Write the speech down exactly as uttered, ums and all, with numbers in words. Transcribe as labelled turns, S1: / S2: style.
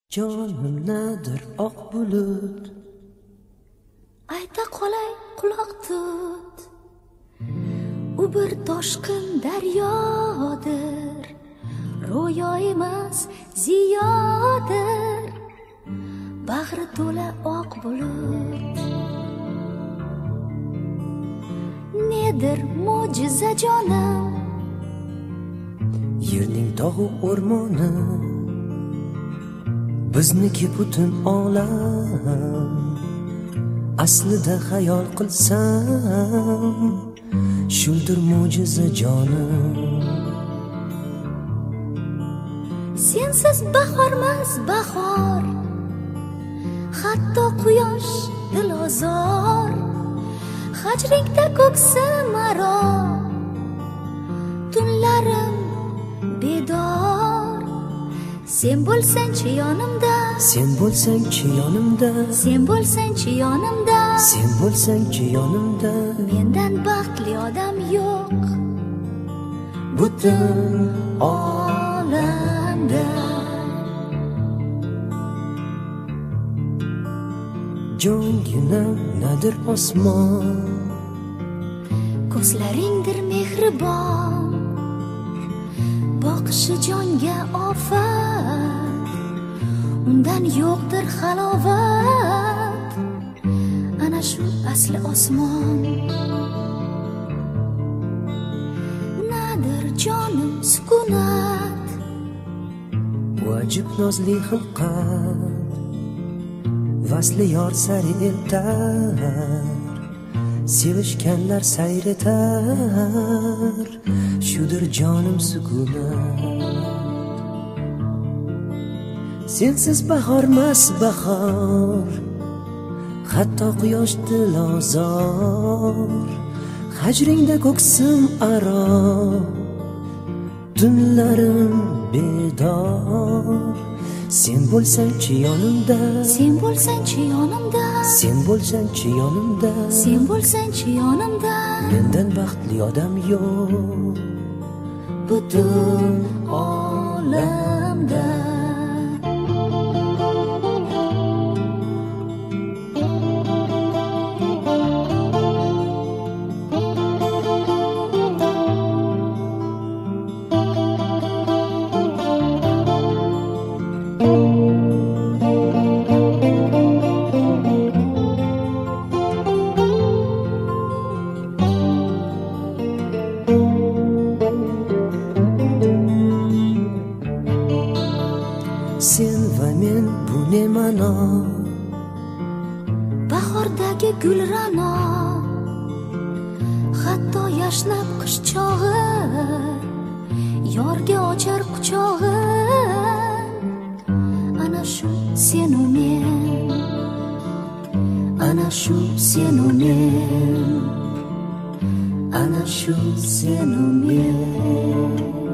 S1: Jonimdadir oq bulut,
S2: ayta qolay quloq tut. U bir toshqin daryodir, ro'yo emas ziyodir, bag'ri to'la oq bulut. Nedir mo'jiza jonim,
S1: yerning tog'u o'rmoni, bizniki butun olam. Aslida xayol qilsam, shuldir mo'jiza jonim.
S2: sensiz bahormas bahor, hatto quyosh dilozor. Hajringda ko'ksim aro, tunlarim bedor. Sen bo'lsangchi yonimda,
S1: Sen bo'lsangchi yonimda,
S2: sen bo'lsangchi yonimda,
S1: sen bo'lsangchi yonimda,
S2: mendan baxtli odam yo'q
S1: butun
S2: olamda.
S1: jonginam nadir osmon,
S2: ko'zlaringdir mehribon, boqishi jonga ofat, undan yo'qdir halovat. Ana shu asli osmon. Nadir jonim sukunat,
S1: vajib nozli xilqat, vasli yor sari eltar, sevishganlar sayr etar, shudir jonim sukunat. Sensiz bahormas bahor, hatto quyosh dilozor. Hajringda ko'ksim aro, tunlarim bedor. Sen bo'lsangchi yonimda,
S2: sen bo'lsangchi yonimda,
S1: sen bo'lsangchi yonimda,
S2: sen bo'lsangchi yonimda,
S1: mendan baxtli odam yo'q butun
S2: olamda.
S1: Sen va men bu ne ma'no,
S2: Bahordagi gul ra'no, hatto yashnab qish chog'i, yorga ochar quchog'in. Ana shu sen u men, ana shu sen u men, ana shu sen u men.